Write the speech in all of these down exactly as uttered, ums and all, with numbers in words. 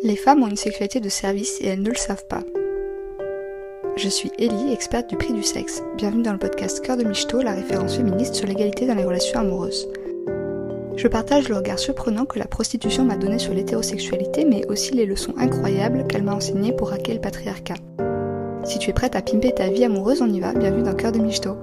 Les femmes ont une sexualité de service et elles ne le savent pas. Je suis Ellie, experte du prix du sexe. Bienvenue dans le podcast Cœur de Michto, la référence féministe sur l'égalité dans les relations amoureuses. Je partage le regard surprenant que la prostitution m'a donné sur l'hétérosexualité, mais aussi les leçons incroyables qu'elle m'a enseignées pour hacker le patriarcat. Si tu es prête à pimper ta vie amoureuse, on y va, bienvenue dans Cœur de Michto.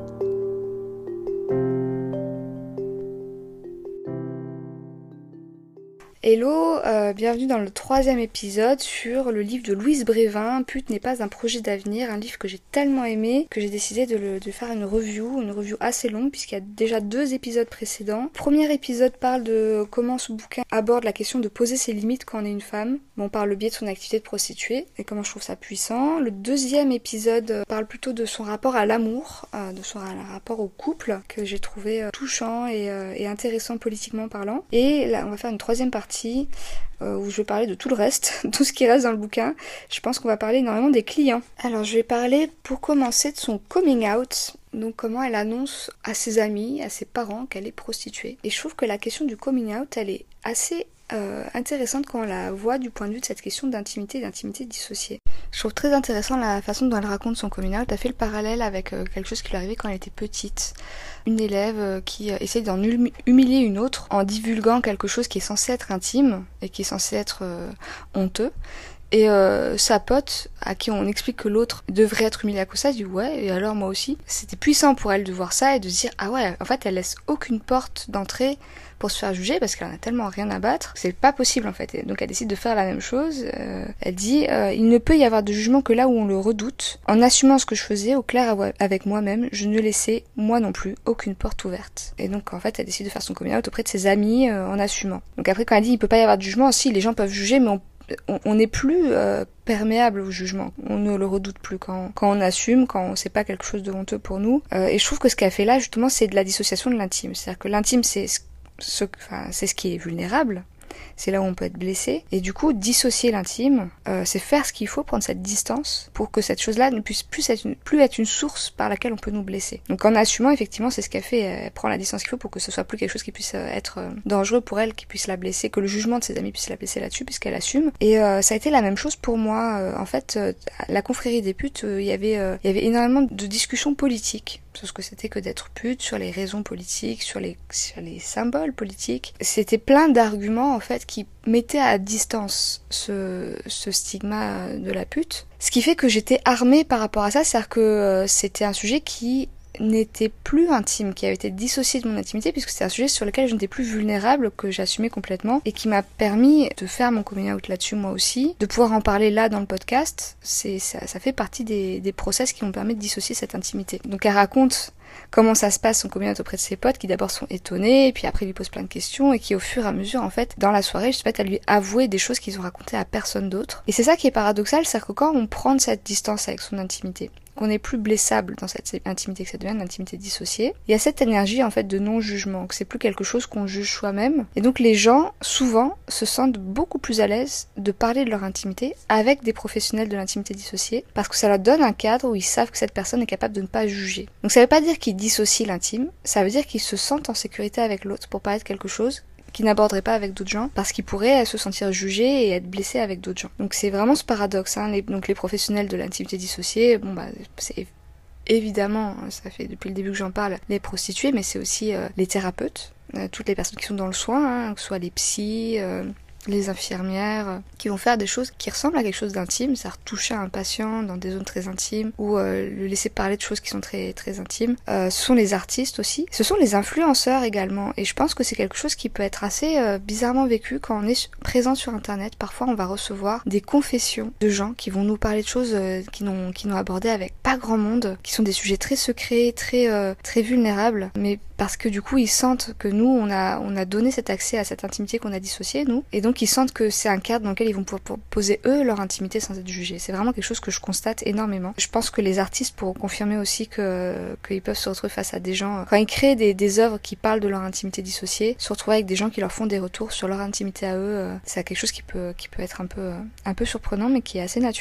Hello, euh, bienvenue dans le troisième épisode sur le livre de Louise Brévin, Pute n'est pas un projet d'avenir, un livre que j'ai tellement aimé que j'ai décidé de, le, de faire une review, une review assez longue puisqu'il y a déjà deux épisodes précédents. Le premier épisode parle de comment ce bouquin aborde la question de poser ses limites quand on est une femme, bon, par le biais de son activité de prostituée et comment je trouve ça puissant. Le deuxième épisode parle plutôt de son rapport à l'amour, euh, de son rapport au couple que j'ai trouvé euh, touchant et, euh, et intéressant politiquement parlant. Et là, on va faire une troisième partie Euh, où je vais parler de tout le reste, tout ce qui reste dans le bouquin. Je pense qu'on va parler énormément des clients. Alors je vais parler pour commencer de son coming out, donc comment elle annonce à ses amis, à ses parents qu'elle est prostituée. Et je trouve que la question du coming out, elle est assez euh, intéressante quand on la voit du point de vue de cette question d'intimité, d'intimité dissociée. Je trouve très intéressant la façon dont elle raconte son coming out. Elle fait le parallèle avec euh, quelque chose qui lui arrivait quand elle était petite. Une élève euh, qui euh, essaye d'en hum- humilier une autre en divulguant quelque chose qui est censé être intime et qui est censé être euh, honteux. Et euh, sa pote, à qui on explique que l'autre devrait être humilié à cause de ça, dit ouais, et alors moi aussi. C'était puissant pour elle de voir ça et de se dire ah ouais, en fait elle laisse aucune porte d'entrée pour se faire juger parce qu'elle en a tellement rien à battre, c'est pas possible en fait. Et donc elle décide de faire la même chose. Euh, elle dit euh, il ne peut y avoir de jugement que là où on le redoute. En assumant ce que je faisais au clair avec moi-même, je ne laissais moi non plus aucune porte ouverte. Et donc en fait elle décide de faire son coming out auprès de ses amis euh, en assumant. Donc après quand elle dit il peut pas y avoir de jugement, si les gens peuvent juger, mais on on n'est plus euh, perméable au jugement, on ne le redoute plus quand, quand on assume, quand c'est pas quelque chose de honteux pour nous. Euh, et je trouve que ce qu'elle fait là, justement, c'est de la dissociation de l'intime. C'est-à-dire que l'intime, c'est ce, enfin, c'est ce qui est vulnérable, c'est là où on peut être blessé. Et du coup, dissocier l'intime, euh, c'est faire ce qu'il faut, prendre cette distance pour que cette chose-là ne puisse plus être, une, plus être une source par laquelle on peut nous blesser. Donc en assumant, effectivement, c'est ce qu'elle fait. Elle prend la distance qu'il faut pour que ce soit plus quelque chose qui puisse être dangereux pour elle, qui puisse la blesser, que le jugement de ses amis puisse la blesser là-dessus, puisqu'elle assume. Et euh, ça a été la même chose pour moi. Euh, en fait, euh, la confrérie des putes, il euh, y avait, euh, il y avait énormément de discussions politiques sur ce que c'était que d'être pute, sur les raisons politiques, sur les, sur les symboles politiques. C'était plein d'arguments, en fait, qui mettaient à distance ce, ce stigma de la pute. Ce qui fait que j'étais armée par rapport à ça, c'est-à-dire que euh, c'était un sujet qui n'était plus intime, qui avait été dissocié de mon intimité, puisque c'est un sujet sur lequel je n'étais plus vulnérable, que j'assumais complètement, et qui m'a permis de faire mon coming out là-dessus moi aussi, de pouvoir en parler là dans le podcast. C'est, ça, ça fait partie des, des process qui m'ont permis de dissocier cette intimité. Donc elle raconte comment ça se passe son coming out auprès de ses potes, qui d'abord sont étonnés, et puis après lui posent plein de questions, et qui au fur et à mesure, en fait, dans la soirée, je sais à lui avouer des choses qu'ils ont racontées à personne d'autre. Et c'est ça qui est paradoxal, c'est que quand on prend de cette distance avec son intimité, qu'on n'est plus blessable dans cette intimité, que ça devient une intimité dissociée, il y a cette énergie en fait de non-jugement, que c'est plus quelque chose qu'on juge soi-même. Et donc les gens, souvent, se sentent beaucoup plus à l'aise de parler de leur intimité avec des professionnels de l'intimité dissociée, parce que ça leur donne un cadre où ils savent que cette personne est capable de ne pas juger. Donc ça veut pas dire qu'ils dissocient l'intime, ça veut dire qu'ils se sentent en sécurité avec l'autre pour parler de quelque chose qui n'aborderait pas avec d'autres gens, parce qu'ils pourraient se sentir jugés et être blessés avec d'autres gens. Donc c'est vraiment ce paradoxe, hein. Les, donc les professionnels de l'intimité dissociée, bon bah c'est évidemment, ça fait depuis le début que j'en parle, les prostituées, mais c'est aussi euh, les thérapeutes, euh, toutes les personnes qui sont dans le soin, hein, que ce soit les psys, euh, les infirmières, qui vont faire des choses qui ressemblent à quelque chose d'intime, c'est-à-dire toucher un patient dans des zones très intimes, ou euh, le laisser parler de choses qui sont très très intimes. Euh, ce sont les artistes aussi, ce sont les influenceurs également, et je pense que c'est quelque chose qui peut être assez euh, bizarrement vécu quand on est présent sur internet. Parfois on va recevoir des confessions de gens qui vont nous parler de choses euh, qui n'ont qui n'ont abordé avec pas grand monde, qui sont des sujets très secrets, très euh, très vulnérables, mais parce que du coup ils sentent que nous on a on a donné cet accès à cette intimité qu'on a dissociée nous, et donc ils sentent que c'est un cadre dans lequel ils vont pouvoir poser eux leur intimité sans être jugés. C'est vraiment quelque chose que je constate énormément. Je pense que les artistes pourront confirmer aussi que qu'ils peuvent se retrouver face à des gens, quand ils créent des, des œuvres qui parlent de leur intimité dissociée, se retrouver avec des gens qui leur font des retours sur leur intimité à eux. C'est quelque chose qui peut qui peut être un peu un peu surprenant, mais qui est assez naturel.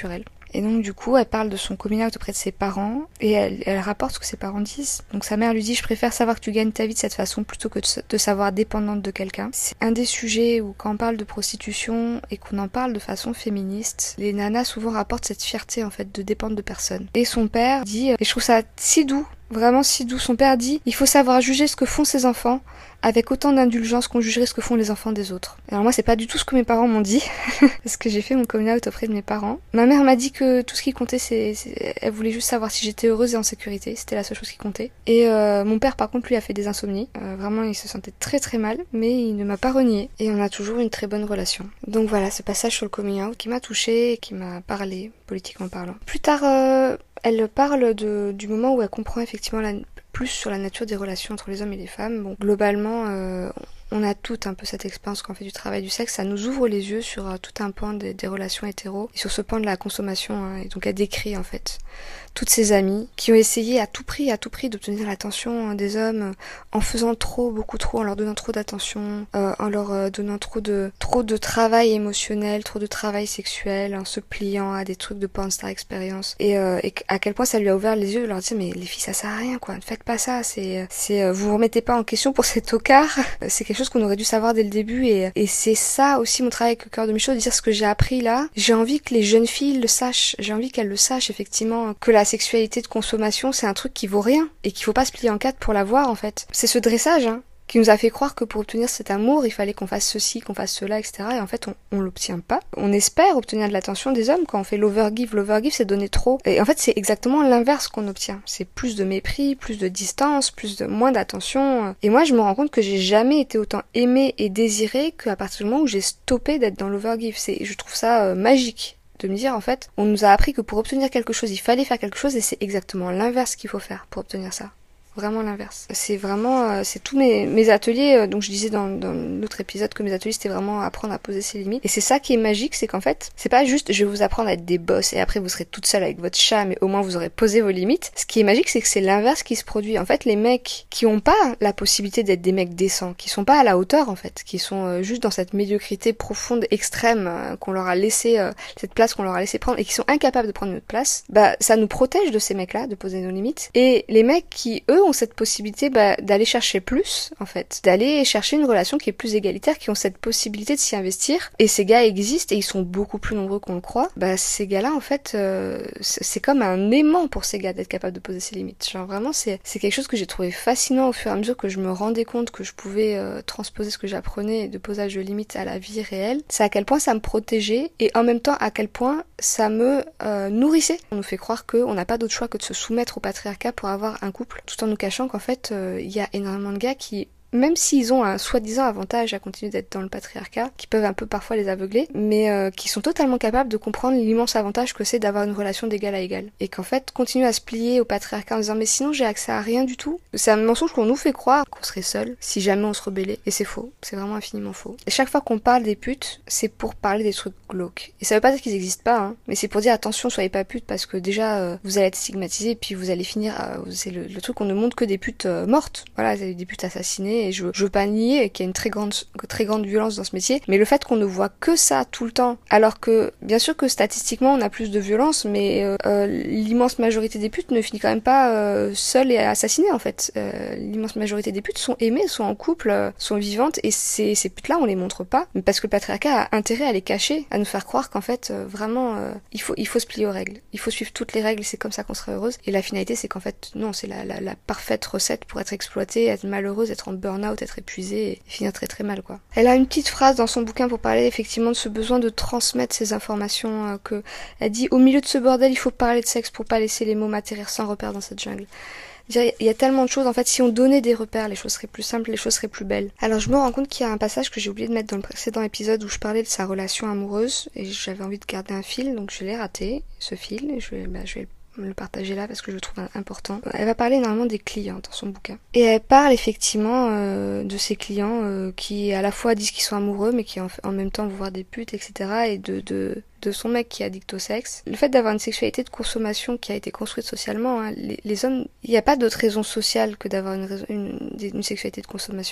Et donc du coup, elle parle de son coming out auprès de ses parents et elle, elle rapporte ce que ses parents disent. Donc sa mère lui dit « Je préfère savoir que tu gagnes ta vie de cette façon plutôt que de te savoir dépendante de quelqu'un ». C'est un des sujets où quand on parle de prostitution et qu'on en parle de façon féministe, les nanas souvent rapportent cette fierté en fait de dépendre de personne. Et son père dit, et je trouve ça si doux, vraiment si doux, son père dit « Il faut savoir juger ce que font ses enfants avec autant d'indulgence qu'on jugerait ce que font les enfants des autres. » Alors moi c'est pas du tout ce que mes parents m'ont dit, parce que j'ai fait mon coming out auprès de mes parents. Ma mère m'a dit que tout ce qui comptait, c'est, c'est... elle voulait juste savoir si j'étais heureuse et en sécurité, c'était la seule chose qui comptait. Et euh, mon père par contre lui a fait des insomnies, euh, vraiment il se sentait très très mal, mais il ne m'a pas renié et on a toujours une très bonne relation. Donc voilà, ce passage sur le coming out qui m'a touchée et qui m'a parlé, politiquement parlant. Plus tard, euh, elle parle de, du moment où elle comprend effectivement la, plus sur la nature des relations entre les hommes et les femmes. Bon, globalement, euh, on a toutes un peu cette expérience quand on fait du travail du sexe, ça nous ouvre les yeux sur euh, tout un pan des, des relations hétéros et sur ce pan de la consommation, hein, et donc elle décrit en fait toutes ses amies qui ont essayé à tout prix, à tout prix d'obtenir l'attention des hommes en faisant trop, beaucoup trop, en leur donnant trop d'attention, euh, en leur euh, donnant trop de, trop de travail émotionnel, trop de travail sexuel, en se pliant à des trucs de pornstar expérience. Et, euh, et à quel point ça lui a ouvert les yeux de leur dire mais les filles ça sert à rien quoi, ne faites pas ça, c'est, c'est, euh, vous vous remettez pas en question pour ces tocards, c'est quelque chose qu'on aurait dû savoir dès le début et, et c'est ça aussi mon travail avec le cœur de Michaud, de dire ce que j'ai appris là. J'ai envie que les jeunes filles le sachent, j'ai envie qu'elles le sachent effectivement, que la sexualité de consommation c'est un truc qui vaut rien et qu'il faut pas se plier en quatre pour l'avoir en fait. C'est ce dressage hein, qui nous a fait croire que pour obtenir cet amour il fallait qu'on fasse ceci, qu'on fasse cela, et cetera. Et en fait on, on l'obtient pas. On espère obtenir de l'attention des hommes quand on fait l'overgive. L'overgive c'est donner trop. Et en fait c'est exactement l'inverse qu'on obtient. C'est plus de mépris, plus de distance, plus de moins d'attention. Et moi je me rends compte que j'ai jamais été autant aimée et désirée qu'à partir du moment où j'ai stoppé d'être dans l'overgive. C'est, je trouve ça euh, magique. De me dire en fait, on nous a appris que pour obtenir quelque chose, il fallait faire quelque chose et c'est exactement l'inverse qu'il faut faire pour obtenir ça. Vraiment l'inverse. C'est vraiment, euh, c'est tous mes, mes ateliers, euh, donc je disais dans, dans l'autre épisode que mes ateliers c'était vraiment apprendre à poser ses limites. Et c'est ça qui est magique, c'est qu'en fait, c'est pas juste je vais vous apprendre à être des boss et après vous serez toute seule avec votre chat, mais au moins vous aurez posé vos limites. Ce qui est magique, c'est que c'est l'inverse qui se produit. En fait, les mecs qui ont pas la possibilité d'être des mecs décents, qui sont pas à la hauteur en fait, qui sont euh, juste dans cette médiocrité profonde, extrême, euh, qu'on leur a laissé, euh, cette place qu'on leur a laissé prendre et qui sont incapables de prendre notre place, bah ça nous protège de ces mecs-là, de poser nos limites. Et les mecs qui, eux, ont cette possibilité bah, d'aller chercher plus, en fait, d'aller chercher une relation qui est plus égalitaire, qui ont cette possibilité de s'y investir. Et ces gars existent et ils sont beaucoup plus nombreux qu'on le croit. Bah ces gars-là, en fait, euh, c'est comme un aimant pour ces gars d'être capable de poser ses limites. Genre vraiment, c'est c'est quelque chose que j'ai trouvé fascinant au fur et à mesure que je me rendais compte que je pouvais euh, transposer ce que j'apprenais de posage de limites à la vie réelle. C'est à quel point ça me protégeait et en même temps à quel point ça me euh, nourrissait. On nous fait croire qu'on n'a pas d'autre choix que de se soumettre au patriarcat pour avoir un couple, tout en nous cachant qu'en fait, il euh, y a énormément de gars qui, même s'ils ont un soi-disant avantage à continuer d'être dans le patriarcat, qui peuvent un peu parfois les aveugler, mais euh, qui sont totalement capables de comprendre l'immense avantage que c'est d'avoir une relation d'égal à égal. Et qu'en fait, continuer à se plier au patriarcat en disant mais sinon j'ai accès à rien du tout, c'est un mensonge qu'on nous fait croire qu'on serait seul si jamais on se rebellait. Et c'est faux, c'est vraiment infiniment faux. Et chaque fois qu'on parle des putes, c'est pour parler des trucs glauques. Et ça veut pas dire qu'ils existent pas, hein, mais c'est pour dire attention, soyez pas putes parce que déjà euh, vous allez être stigmatisés et puis vous allez finir, euh, c'est le, le truc qu'on ne montre que des putes euh, mortes. Voilà, des putes assassinées. Et je, je veux pas nier qu'il y a une très grande, très grande violence dans ce métier, mais le fait qu'on ne voit que ça tout le temps, alors que, bien sûr que statistiquement on a plus de violence, mais euh, euh, l'immense majorité des putes ne finit quand même pas euh, seule et assassinée en fait. Euh, l'immense majorité des putes sont aimées, sont en couple, euh, sont vivantes, et ces, ces putes-là on les montre pas, parce que le patriarcat a intérêt à les cacher, à nous faire croire qu'en fait, euh, vraiment, euh, il faut, il faut se plier aux règles, il faut suivre toutes les règles, c'est comme ça qu'on serait heureuse, et la finalité c'est qu'en fait, non, c'est la, la, la parfaite recette pour être exploitée, être malheureuse, être en burn-out, être épuisée et finir très très mal quoi. Elle a une petite phrase dans son bouquin pour parler effectivement de ce besoin de transmettre ces informations, euh, que elle dit au milieu de ce bordel il faut parler de sexe pour pas laisser les mots m'atterrir sans repère dans cette jungle. Il y a tellement de choses, en fait, si on donnait des repères, les choses seraient plus simples, les choses seraient plus belles. Alors je me rends compte qu'il y a un passage que j'ai oublié de mettre dans le précédent épisode où je parlais de sa relation amoureuse et j'avais envie de garder un fil, donc je l'ai raté, ce fil, et je vais, bah, je vais le partager là parce que je le trouve important. Elle va parler énormément des clients dans son bouquin. Et elle parle effectivement euh, de ses clients euh, qui à la fois disent qu'ils sont amoureux mais qui en, en même temps vont voir des putes, et cetera. Et de, de, de son mec qui est addict au sexe. Le fait d'avoir une sexualité de consommation qui a été construite socialement, hein, les, les hommes, il n'y a pas d'autre raison sociale que d'avoir une, une, une sexualité de consommation.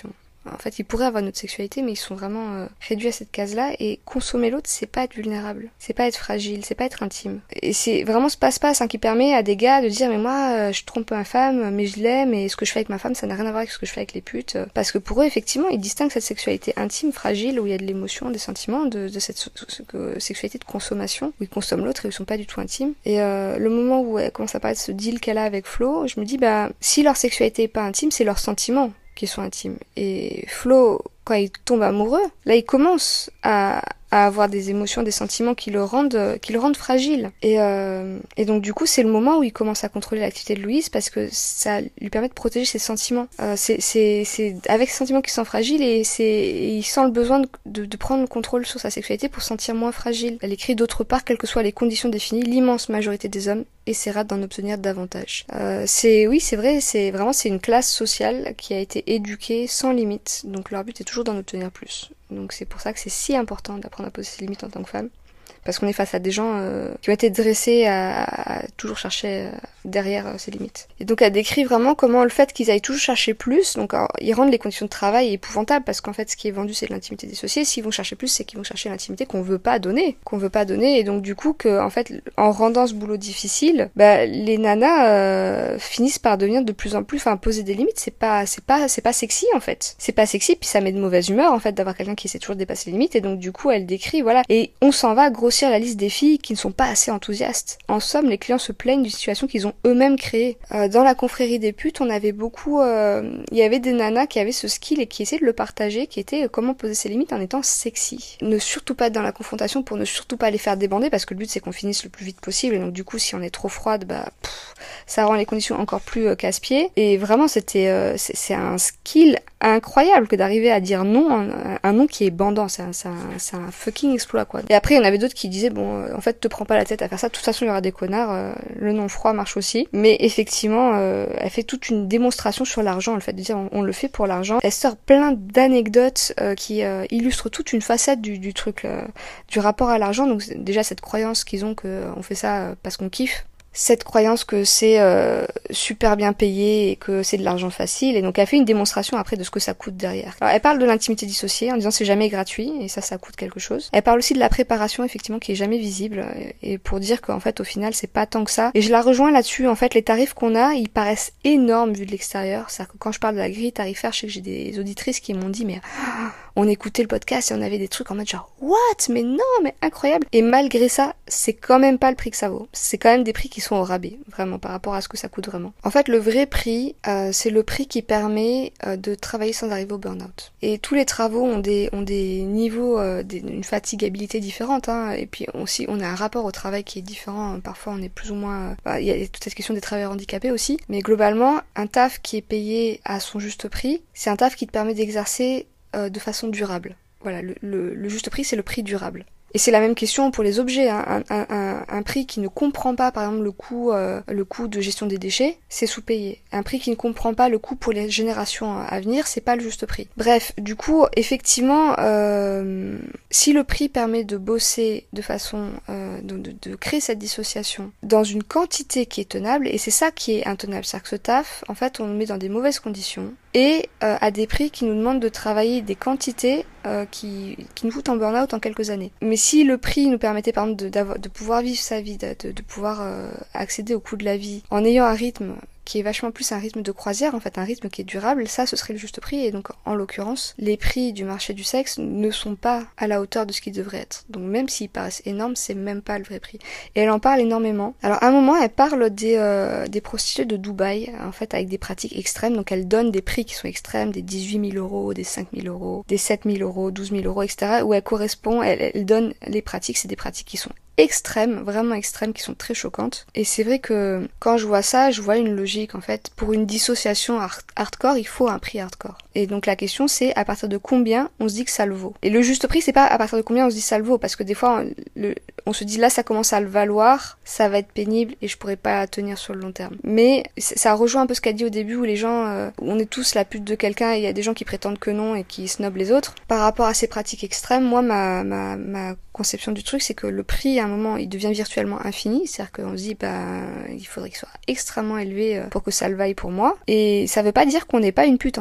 En fait, ils pourraient avoir notre sexualité, mais ils sont vraiment euh, réduits à cette case-là. Et consommer l'autre, c'est pas être vulnérable, c'est pas être fragile, c'est pas être intime. Et c'est vraiment ce passe-passe hein, qui permet à des gars de dire mais moi, euh, je trompe ma femme, mais je l'aime, et ce que je fais avec ma femme, ça n'a rien à voir avec ce que je fais avec les putes. Parce que pour eux, effectivement, ils distinguent cette sexualité intime, fragile, où il y a de l'émotion, des sentiments, de, de cette so- so- sexualité de consommation, où ils consomment l'autre et où ils sont pas du tout intimes. Et euh, le moment où elle commence à parler de ce deal qu'elle a avec Flo, je me dis bah si leur sexualité est pas intime, c'est leurs sentiments qui sont intimes. Et Flo, quand il tombe amoureux, là il commence à, à avoir des émotions, des sentiments qui le rendent, qui le rendent fragile. Et, euh, et donc du coup c'est le moment où il commence à contrôler l'activité de Louise parce que ça lui permet de protéger ses sentiments. Euh, c'est, c'est, c'est avec ses sentiments qui sont fragiles et, c'est, et il sent le besoin de, de, de prendre le contrôle sur sa sexualité pour se sentir moins fragile. Elle écrit d'autre part, quelles que soient les conditions définies, l'immense majorité des hommes essaiera d'en obtenir davantage. Euh, c'est oui, c'est vrai, c'est vraiment c'est une classe sociale qui a été éduquée sans limite. Donc leur but est toujours d'en obtenir plus. Donc c'est pour ça que c'est si important d'apprendre à poser ses limites en tant que femme. Parce qu'on est face à des gens euh, qui ont été dressés à, à toujours chercher euh, derrière euh, ces limites. Et donc elle décrit vraiment comment le fait qu'ils aillent toujours chercher plus, donc alors, ils rendent les conditions de travail épouvantables parce qu'en fait ce qui est vendu c'est de l'intimité dissociée. S'ils vont chercher plus, c'est qu'ils vont chercher l'intimité qu'on veut pas donner, qu'on veut pas donner. Et donc du coup que en fait en rendant ce boulot difficile, bah, les nanas euh, finissent par devenir de plus en plus, enfin poser des limites, c'est pas, c'est pas, c'est pas sexy en fait. C'est pas sexy puis ça met de mauvaise humeur en fait d'avoir quelqu'un qui essaie toujours de dépasser les limites. Et donc du coup elle décrit voilà et on s'en va grossir la liste des filles qui ne sont pas assez enthousiastes. En somme, les clients se plaignent d'une situation qu'ils ont eux-mêmes créée. Euh, dans la confrérie des putes, on avait beaucoup... Euh, il y avait des nanas qui avaient ce skill et qui essayaient de le partager, qui était euh, comment poser ses limites en étant sexy. Ne surtout pas être dans la confrontation pour ne surtout pas les faire débander, parce que le but c'est qu'on finisse le plus vite possible, et donc du coup si on est trop froide, bah pff, ça rend les conditions encore plus euh, casse-pieds. Et vraiment c'était euh, c'est, c'est un skill incroyable que d'arriver à dire non, un, un non qui est bandant, c'est un, c'est, un, c'est un fucking exploit quoi. Et après il y en avait d'autres qui disaient bon euh, en fait te prends pas la tête à faire ça, de toute façon il y aura des connards, euh, le non froid marche aussi. Mais effectivement euh, elle fait toute une démonstration sur l'argent, le fait de dire on, on le fait pour l'argent. Elle sort plein d'anecdotes euh, qui euh, illustrent toute une facette du, du truc, euh, du rapport à l'argent. Donc déjà cette croyance qu'ils ont que on fait ça parce qu'on kiffe, cette croyance que c'est euh, super bien payé et que c'est de l'argent facile, et donc elle fait une démonstration après de ce que ça coûte derrière. Alors elle parle de l'intimité dissociée en disant c'est jamais gratuit et ça ça coûte quelque chose. Elle parle aussi de la préparation effectivement qui est jamais visible et pour dire qu'en fait au final c'est pas tant que ça. Et je la rejoins là-dessus, en fait les tarifs qu'on a ils paraissent énormes vu de l'extérieur. C'est-à-dire que quand je parle de la grille tarifaire, je sais que j'ai des auditrices qui m'ont dit mais on écoutait le podcast et on avait des trucs en mode genre what, mais non, mais incroyable. Et malgré ça, c'est quand même pas le prix que ça vaut. C'est quand même des prix qui sont au rabais, vraiment, par rapport à ce que ça coûte vraiment. En fait, le vrai prix, euh, c'est le prix qui permet euh, de travailler sans arriver au burn-out. Et tous les travaux ont des ont des niveaux, euh, des, une fatigabilité différente, hein. Et puis aussi, on a un rapport au travail qui est différent. Parfois, on est plus ou moins. Il bah, y a toute cette question des travailleurs handicapés aussi. Mais globalement, un taf qui est payé à son juste prix, c'est un taf qui te permet d'exercer de façon durable. Voilà, le, le, le juste prix, c'est le prix durable. Et c'est la même question pour les objets. Hein. Un, un, un, un prix qui ne comprend pas, par exemple, le coût, euh, le coût de gestion des déchets, c'est sous-payé. Un prix qui ne comprend pas le coût pour les générations à venir, c'est pas le juste prix. Bref, du coup, effectivement, euh, si le prix permet de bosser de façon, euh, de, de, de créer cette dissociation dans une quantité qui est tenable, et c'est ça qui est intenable, c'est-à-dire que ce taf, en fait, on le met dans des mauvaises conditions, et euh, à des prix qui nous demandent de travailler des quantités euh, qui, qui nous foutent en burn-out en quelques années. Mais si le prix nous permettait par exemple de, de pouvoir vivre sa vie, de, de, de pouvoir euh, accéder au coût de la vie en ayant un rythme qui est vachement plus un rythme de croisière, en fait un rythme qui est durable, ça ce serait le juste prix. Et donc en l'occurrence, les prix du marché du sexe ne sont pas à la hauteur de ce qu'ils devraient être. Donc même s'ils paraissent énormes, c'est même pas le vrai prix. Et elle en parle énormément. Alors à un moment, elle parle des, euh, des prostituées de Dubaï, en fait avec des pratiques extrêmes. Donc elle donne des prix qui sont extrêmes, des dix-huit mille euros, des cinq mille euros, des sept mille euros, douze mille euros, et cetera. Où elle correspond, elle, elle donne les pratiques, c'est des pratiques qui sont extrêmes, vraiment extrêmes, qui sont très choquantes. Et c'est vrai que quand je vois ça, je vois une logique en fait. Pour une dissociation hard- hardcore, il faut un prix hardcore. Et donc la question c'est à partir de combien on se dit que ça le vaut. Et le juste prix, c'est pas à partir de combien on se dit ça le vaut, parce que des fois on, le, on se dit là ça commence à le valoir, ça va être pénible et je pourrais pas tenir sur le long terme. Mais ça rejoint un peu ce qu'a dit au début où les gens, euh, on est tous la pute de quelqu'un et il y a des gens qui prétendent que non et qui snobent les autres. Par rapport à ces pratiques extrêmes, moi ma, ma, ma conception du truc c'est que le prix à un moment il devient virtuellement infini, c'est-à-dire qu'on se dit bah il faudrait qu'il soit extrêmement élevé pour que ça le vaille pour moi, et ça veut pas dire qu'on n'est pas une pute en fait.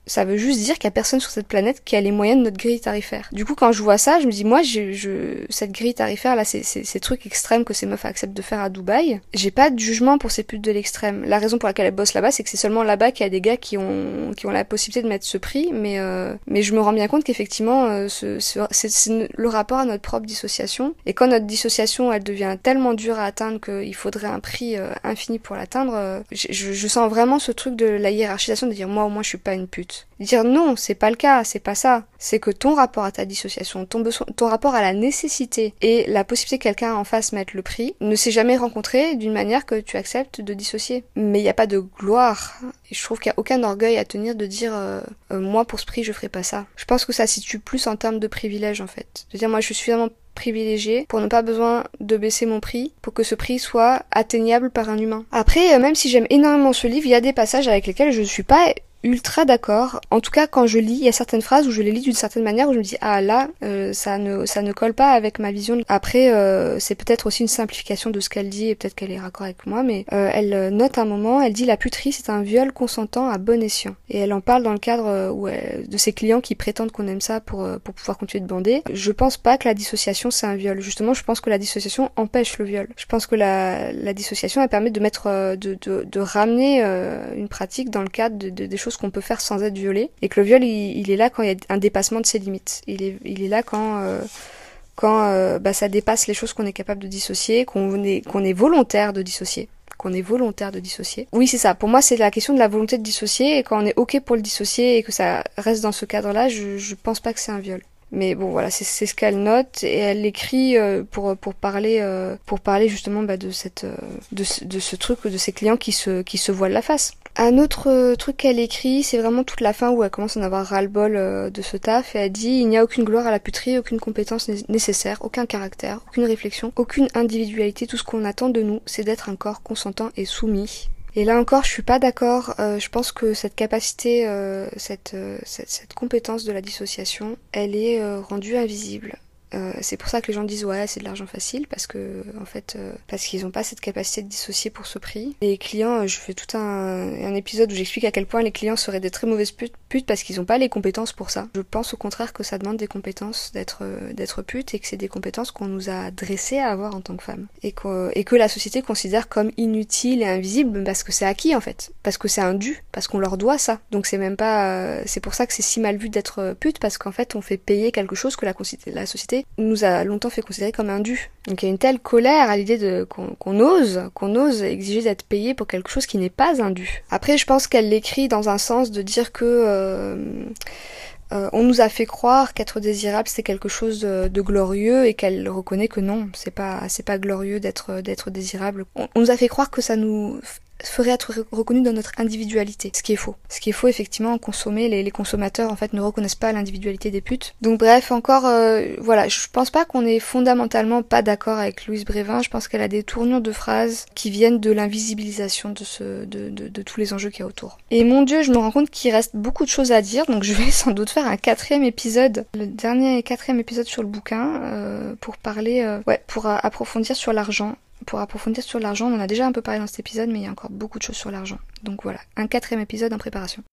Ça veut juste dire qu'il y a personne sur cette planète qui a les moyens de notre grille tarifaire. Du coup, quand je vois ça, je me dis, moi, je, je, cette grille tarifaire, là, c'est, c'est, ces trucs extrêmes que ces meufs acceptent de faire à Dubaï, j'ai pas de jugement pour ces putes de l'extrême. La raison pour laquelle elles bossent là-bas, c'est que c'est seulement là-bas qu'il y a des gars qui ont, qui ont la possibilité de mettre ce prix, mais, euh, mais je me rends bien compte qu'effectivement, euh, ce, ce, c'est, c'est le rapport à notre propre dissociation. Et quand notre dissociation, elle devient tellement dure à atteindre qu'il faudrait un prix euh, infini pour l'atteindre, euh, je, je, je sens vraiment ce truc de la hiérarchisation, de dire, moi, au moins, je suis pas une pute. Dire non, c'est pas le cas, c'est pas ça. C'est que ton rapport à ta dissociation, ton besoin, ton rapport à la nécessité et la possibilité que quelqu'un en fasse mettre le prix ne s'est jamais rencontré d'une manière que tu acceptes de dissocier. Mais il n'y a pas de gloire. Et je trouve qu'il n'y a aucun orgueil à tenir de dire euh, euh, moi pour ce prix je ferai pas ça. Je pense que ça se situe plus en termes de privilège en fait. De dire moi je suis suffisamment privilégiée pour ne pas besoin de baisser mon prix pour que ce prix soit atteignable par un humain. Après, euh, même si j'aime énormément ce livre, il y a des passages avec lesquels je ne suis pas ultra d'accord. En tout cas, quand je lis, il y a certaines phrases où je les lis d'une certaine manière où je me dis ah là, euh, ça ne ça ne colle pas avec ma vision. Après, euh, c'est peut-être aussi une simplification de ce qu'elle dit et peut-être qu'elle est raccord avec moi, mais euh, elle note un moment, elle dit la puterie c'est un viol consentant à bon escient. Et elle en parle dans le cadre euh, où elle, de ses clients qui prétendent qu'on aime ça pour euh, pour pouvoir continuer de bander. Je pense pas que la dissociation c'est un viol. Justement, je pense que la dissociation empêche le viol. Je pense que la la dissociation elle permet de mettre euh, de, de de ramener euh, une pratique dans le cadre de, de des choses qu'on peut faire sans être violé, et que le viol il, il est là quand il y a un dépassement de ses limites. Il est, il est là quand euh, quand euh, bah, ça dépasse les choses qu'on est capable de dissocier, qu'on est, qu'on est volontaire de dissocier. qu'on est volontaire de dissocier. Oui, c'est ça. Pour moi, c'est la question de la volonté de dissocier, et quand on est ok pour le dissocier et que ça reste dans ce cadre-là, je, je pense pas que c'est un viol. Mais bon, voilà, c'est, c'est ce qu'elle note, et elle l'écrit euh, pour pour parler euh, pour parler justement bah, de cette euh, de ce, de ce truc de ces clients qui se qui se voilent la face. Un autre euh, truc qu'elle écrit, c'est vraiment toute la fin où elle commence à en avoir ras-le-bol euh, de ce taf, et elle dit il n'y a aucune gloire à la puterie, aucune compétence né- nécessaire, aucun caractère, aucune réflexion, aucune individualité. Tout ce qu'on attend de nous, c'est d'être un corps consentant et soumis. Et là encore, je suis pas d'accord. Euh, je pense que cette capacité, euh, cette, euh, cette cette compétence de la dissociation, elle est euh, rendue invisible. Euh, c'est pour ça que les gens disent ouais c'est de l'argent facile, parce que en fait euh, parce qu'ils ont pas cette capacité de dissocier pour ce prix. Les clients, euh, je fais tout un, un épisode où j'explique à quel point les clients seraient des très mauvaises putes, putes parce qu'ils ont pas les compétences pour ça. Je pense au contraire que ça demande des compétences d'être euh, d'être pute, et que c'est des compétences qu'on nous a dressées à avoir en tant que femme, et que et que la société considère comme inutile et invisible parce que c'est acquis en fait, parce que c'est un dû, parce qu'on leur doit ça. Donc c'est même pas euh, c'est pour ça que c'est si mal vu d'être pute, parce qu'en fait on fait payer quelque chose que la, la société nous a longtemps fait considérer comme un dû. Donc il y a une telle colère à l'idée de qu'on, qu'on ose, qu'on ose exiger d'être payé pour quelque chose qui n'est pas un dû. Après, je pense qu'elle l'écrit dans un sens de dire que euh, euh, on nous a fait croire qu'être désirable c'est quelque chose de, de glorieux, et qu'elle reconnaît que non, c'est pas c'est pas glorieux d'être d'être désirable. On, on nous a fait croire que ça nous ferait être reconnu dans notre individualité, ce qui est faux. Ce qui est faux, effectivement, consommer, les, les consommateurs en fait ne reconnaissent pas l'individualité des putes. Donc bref, encore, euh, voilà, je pense pas qu'on est fondamentalement pas d'accord avec Louise Brévin. Je pense qu'elle a des tournures de phrases qui viennent de l'invisibilisation de ce, de, de, de tous les enjeux qu'il y a autour. Et mon Dieu, je me rends compte qu'il reste beaucoup de choses à dire, donc je vais sans doute faire un quatrième épisode, le dernier et quatrième épisode sur le bouquin, euh, pour parler, euh, ouais, pour euh, approfondir sur l'argent. Pour approfondir sur l'argent, on en a déjà un peu parlé dans cet épisode, mais il y a encore beaucoup de choses sur l'argent. Donc voilà, un quatrième épisode en préparation.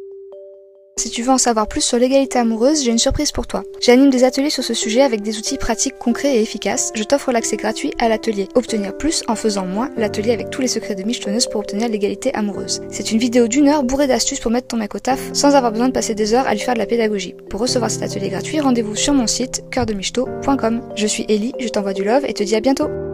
Si tu veux en savoir plus sur l'égalité amoureuse, j'ai une surprise pour toi. J'anime des ateliers sur ce sujet avec des outils pratiques concrets et efficaces. Je t'offre l'accès gratuit à l'atelier Obtenir plus en faisant moins, l'atelier avec tous les secrets de michetonneuse pour obtenir l'égalité amoureuse. C'est une vidéo d'une heure bourrée d'astuces pour mettre ton mec au taf sans avoir besoin de passer des heures à lui faire de la pédagogie. Pour recevoir cet atelier gratuit, rendez-vous sur mon site cœur de michto point com. Je suis Ellie, je t'envoie du love et te dis à bientôt.